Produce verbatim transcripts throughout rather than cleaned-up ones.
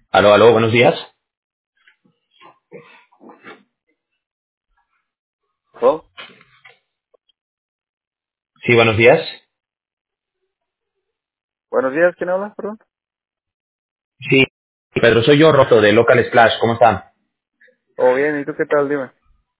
Aló, aló, buenos días. ¿Oh? Sí, buenos días. Buenos días, ¿quién habla, perdón? Sí, Pedro, soy yo, Roto, de Local Splash. ¿Cómo están? Oh, bien, ¿y tú qué tal? Dime.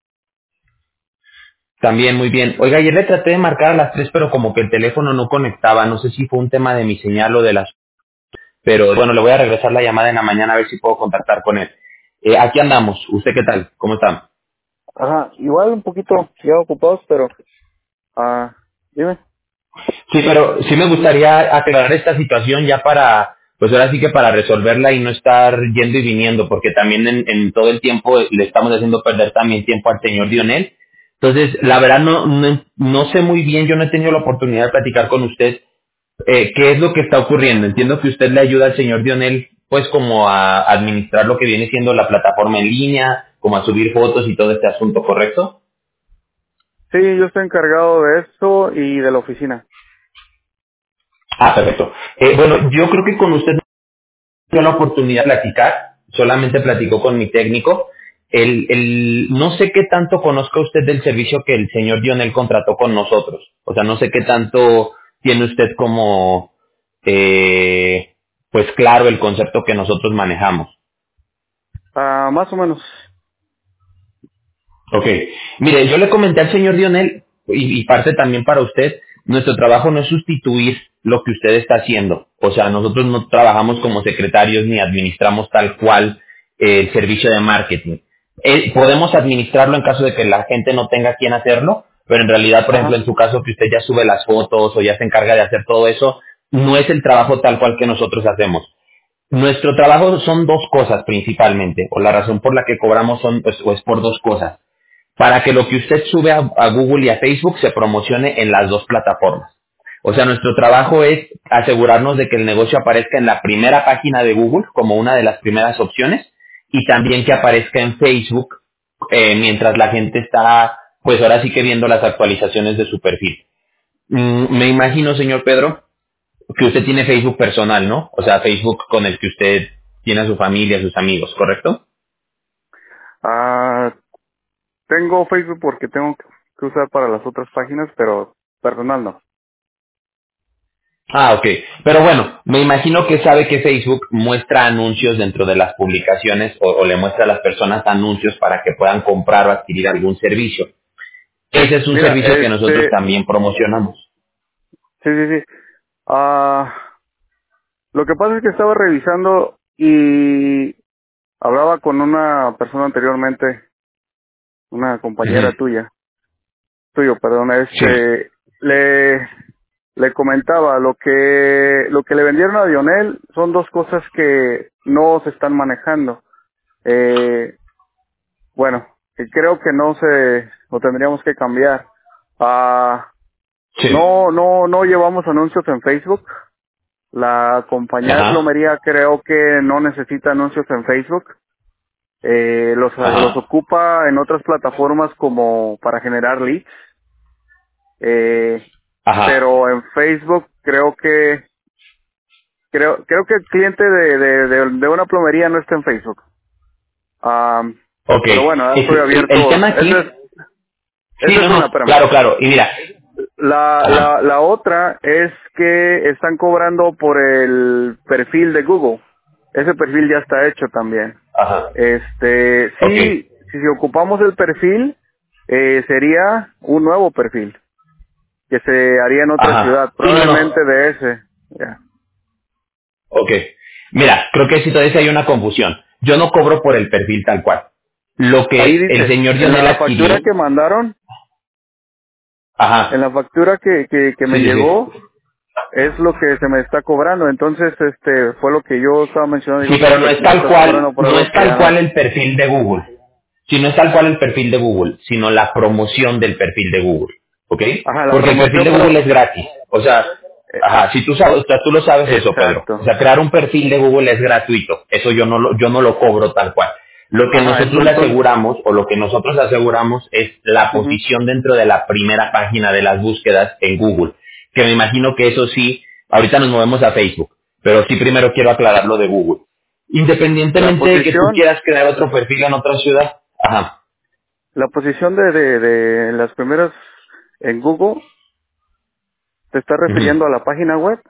También, muy bien. Oiga, ayer le traté de marcar a las tres, pero como que el teléfono no conectaba. No sé si fue un tema de mi señal o de las... Pero bueno, le voy a regresar la llamada en la mañana a ver si puedo contactar con él. Eh, aquí andamos. ¿Usted qué tal? ¿Cómo está? Ajá, igual un poquito ya ocupados, pero, ah, dime. Sí, pero sí me gustaría aclarar esta situación ya para, pues ahora sí que para resolverla y no estar yendo y viniendo, porque también en, en todo el tiempo le estamos haciendo perder también tiempo al señor Dionel. Entonces, la verdad no, no, no sé muy bien, yo no he tenido la oportunidad de platicar con usted eh, qué es lo que está ocurriendo. Entiendo que usted le ayuda al señor Dionel, pues como a administrar lo que viene siendo la plataforma en línea, como a subir fotos y todo este asunto, ¿correcto? Sí, yo estoy encargado de esto y de la oficina. Ah, perfecto. Eh, bueno, yo creo que con usted dio la oportunidad de platicar, solamente platicó con mi técnico. El, el, no sé qué tanto conozca usted del servicio que el señor Dionel contrató con nosotros. O sea, no sé qué tanto tiene usted como, eh, pues claro, el concepto que nosotros manejamos. Ah, más o menos. Ok. Mire, yo le comenté al señor Dionel, y, y parte también para usted, nuestro trabajo no es sustituir lo que usted está haciendo. O sea, nosotros no trabajamos como secretarios ni administramos tal cual eh, el servicio de marketing. Eh, podemos administrarlo en caso de que la gente no tenga quien hacerlo, pero en realidad, por ejemplo, Ajá, en su caso que usted ya sube las fotos o ya se encarga de hacer todo eso, no es el trabajo tal cual que nosotros hacemos. Nuestro trabajo son dos cosas principalmente, o la razón por la que cobramos son, pues, o es por dos cosas para que lo que usted sube a, a Google y a Facebook se promocione en las dos plataformas. O sea, nuestro trabajo es asegurarnos de que el negocio aparezca en la primera página de Google como una de las primeras opciones y también que aparezca en Facebook eh, mientras la gente está, pues ahora sí que viendo las actualizaciones de su perfil. Mm, me imagino, señor Pedro, que usted tiene Facebook personal, ¿no? O sea, Facebook con el que usted tiene a su familia, a sus amigos, ¿correcto? ah, tengo Facebook porque tengo que usar para las otras páginas, pero personal no. Ah, ok. Pero bueno, me imagino que sabe que Facebook muestra anuncios dentro de las publicaciones o, o le muestra a las personas anuncios para que puedan comprar o adquirir algún servicio. Ese es un Mira, servicio que nosotros este, también promocionamos. sí, sí, sí. Ah, lo que pasa es que estaba revisando y hablaba con una persona anteriormente, una compañera Ujú. tuya, tuyo, perdón, Sí. este, le, le comentaba lo que, lo que le vendieron a Dionel son dos cosas que no se están manejando. Eh, bueno, que creo que no se, lo tendríamos que cambiar. Ah, Sí. no, no, no llevamos anuncios en Facebook. La compañía de Ajá. plomería creo que no necesita anuncios en Facebook. Eh, los, los Ajá. ocupa en otras plataformas como para generar leads. Eh, Ajá. pero en Facebook creo que creo creo que el cliente de, de, de, de una plomería no está en Facebook. Am, Ok. pero bueno, ahora Es- estoy el, abierto. el tema Esa aquí... es Sí, esa no, es una, no. espérame. Claro, claro. Y mira. La, Ajá. la, la otra es que están cobrando por el perfil de Google. Ese perfil ya está hecho también. Ajá. Este, Ok. sí, si ocupamos el perfil, eh, sería un nuevo perfil que se haría en otra ciudad, Ajá. Sí, no, no. probablemente de ese. Ya. Ok. Mira, creo que si todavía hay una confusión. Yo no cobro por el perfil tal cual. Lo Ahí que el dice, señor en Dionel la factura adquirió. que mandaron, en Ajá. la factura que, que, que me Sí, sí, sí. llegó, es lo que se me está cobrando. Entonces, este, fue lo que yo estaba mencionando. Sí, Digo, no, pero no pues es me tal estás cual, cobrando por no algo es que tal ya cual no. el perfil de Google. Si no es tal cual el perfil de Google, sino la promoción del perfil de Google. ¿Ok? Ajá, la Porque el perfil promoción, de pero, Google es gratis. O sea, eh, ajá, si tú sabes, o sea, tú lo sabes eso, Pedro. O exacto. sea, crear un perfil de Google es gratuito. Eso yo no lo, yo no lo cobro tal cual. Lo que Ajá, nosotros le entonces, aseguramos, o lo que nosotros aseguramos, es la ujú. posición dentro de la primera página de las búsquedas en Google. Que me imagino que eso sí, ahorita nos movemos a Facebook, pero sí primero quiero aclarar lo de Google. La Independientemente de que tú posición, quieras crear otro perfil en otra ciudad. Ajá. la posición de, de, de las primeras en Google, ¿te estás Ujú. refiriendo a la página web?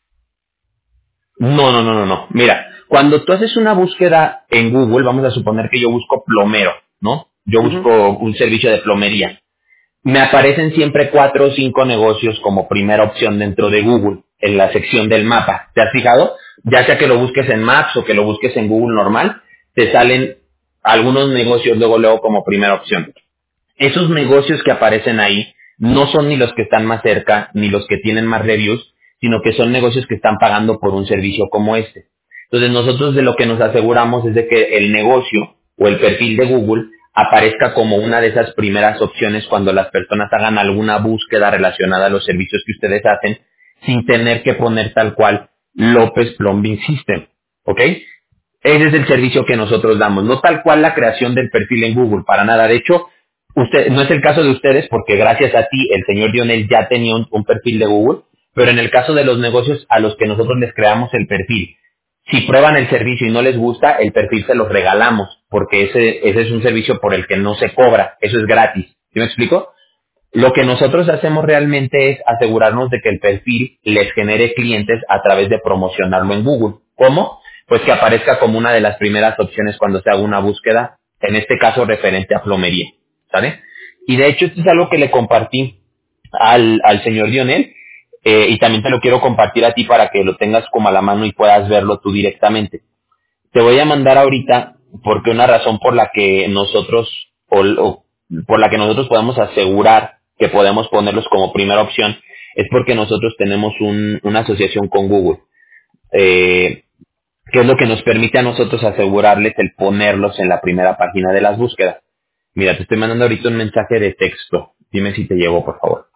No, no, no, no, no. Mira, cuando tú haces una búsqueda en Google, vamos a suponer que yo busco plomero, ¿no? Yo Ujú, busco un servicio de plomería. Me aparecen siempre cuatro o cinco negocios como primera opción dentro de Google, en la sección del mapa. ¿Te has fijado? Ya sea que lo busques en Maps o que lo busques en Google normal, te salen algunos negocios luego, luego como primera opción. Esos negocios que aparecen ahí no son ni los que están más cerca, ni los que tienen más reviews, sino que son negocios que están pagando por un servicio como este. Entonces nosotros de lo que nos aseguramos es de que el negocio o el perfil de Google aparezca como una de esas primeras opciones cuando las personas hagan alguna búsqueda relacionada a los servicios que ustedes hacen, sin tener que poner tal cual López Plumbing System. ¿Ok? Ese es el servicio que nosotros damos, no tal cual la creación del perfil en Google, para nada. De hecho, usted, no es el caso de ustedes porque gracias a ti el señor Lionel ya tenía un, un perfil de Google, pero en el caso de los negocios a los que nosotros les creamos el perfil, si prueban el servicio y no les gusta, el perfil se los regalamos, porque ese, ese es un servicio por el que no se cobra, eso es gratis. ¿Sí me explico? Lo que nosotros hacemos realmente es asegurarnos de que el perfil les genere clientes a través de promocionarlo en Google. ¿Cómo? Pues que aparezca como una de las primeras opciones cuando se haga una búsqueda, en este caso referente a plomería. ¿Sale? Y de hecho esto es algo que le compartí al, al señor Lionel eh, y también te lo quiero compartir a ti para que lo tengas como a la mano y puedas verlo tú directamente. Te voy a mandar ahorita porque una razón por la que nosotros o, o por la que nosotros podemos asegurar que podemos ponerlos como primera opción es porque nosotros tenemos un- una asociación con Google, eh, que es lo que nos permite a nosotros asegurarles el ponerlos en la primera página de las búsquedas. Mira, te estoy mandando ahorita un mensaje de texto. Dime si te llegó, por favor.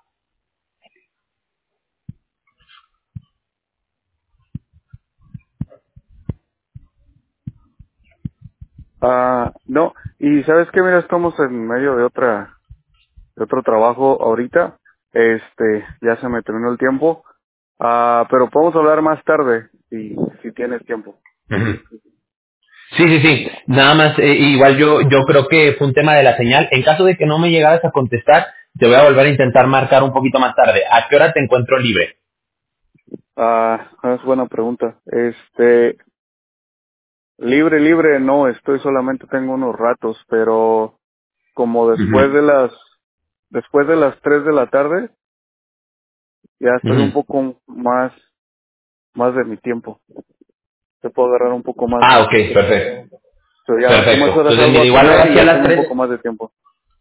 Ah, no, y sabes que mira, estamos en medio de otra, de otro trabajo ahorita, este, ya se me terminó el tiempo, ah, pero podemos hablar más tarde, si, si tienes tiempo. Ujú. Sí, sí, sí. Nada más, eh, igual yo, yo creo que fue un tema de la señal. En caso de que no me llegaras a contestar, te voy a volver a intentar marcar un poquito más tarde. ¿A qué hora te encuentro libre? Ah, es buena pregunta. Este, libre, libre, no, estoy solamente tengo unos ratos, pero como después Ujú, de las, después de las tres de la tarde, ya estoy un ujú. poco más, más de mi tiempo. Te puedo agarrar un poco más Ah, de, ok, perfecto. so ya como Perfecto. esas horas Entonces, salgo mira, a igual comer ahora y sí a ya las tengo un tres. poco más de tiempo.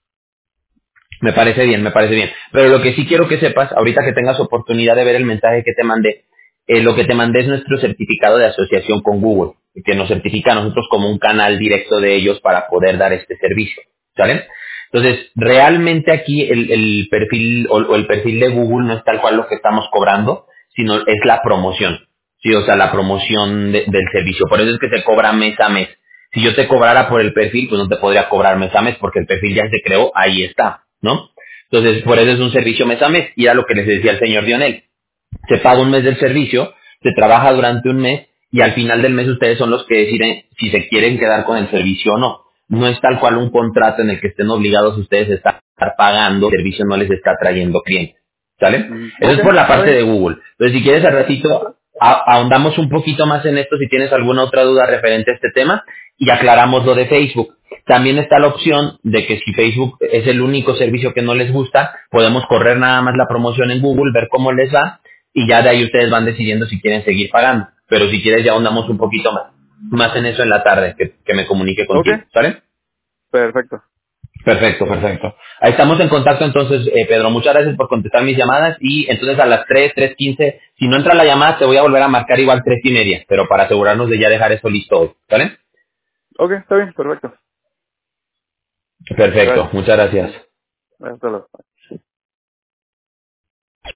Me parece bien, me parece bien. Pero lo que sí quiero que sepas, ahorita que tengas oportunidad de ver el mensaje que te mandé, eh, lo que te mandé es nuestro certificado de asociación con Google, que nos certifica a nosotros como un canal directo de ellos para poder dar este servicio. ¿Sale? Entonces, realmente aquí el, el perfil o, o el perfil de Google no es tal cual lo que estamos cobrando, sino es la promoción. Sí, o sea, la promoción de- del servicio. Por eso es que se cobra mes a mes. Si yo te cobrara por el perfil, pues no te podría cobrar mes a mes porque el perfil ya se creó, ahí está, ¿no? Entonces, por eso es un servicio mes a mes. Y era lo que les decía el señor Dionel. Se paga un mes del servicio, se trabaja durante un mes y al final del mes ustedes son los que deciden si se quieren quedar con el servicio o no. No es tal cual un contrato en el que estén obligados ustedes a estar pagando, el servicio no les está trayendo clientes. ¿Sale? Mm, Eso ok, es por la está parte bien. de Google. Entonces, si quieres al ratito, a- ahondamos un poquito más en esto si tienes alguna otra duda referente a este tema y aclaramos lo de Facebook. También está la opción de que si Facebook es el único servicio que no les gusta, podemos correr nada más la promoción en Google, ver cómo les va y ya de ahí ustedes van decidiendo si quieren seguir pagando. Pero si quieres ya ahondamos un poquito más, más en eso en la tarde, que, que me comunique Ok, contigo. ¿Sale? perfecto. Perfecto, perfecto. Ahí estamos en contacto entonces, eh, Pedro. Muchas gracias por contestar mis llamadas y entonces a las tres, tres quince, si no entra la llamada te voy a volver a marcar igual tres y media, pero para asegurarnos de ya dejar eso listo hoy. ¿Vale? Ok, está bien, perfecto. Perfecto, Gracias. muchas gracias. Hasta luego.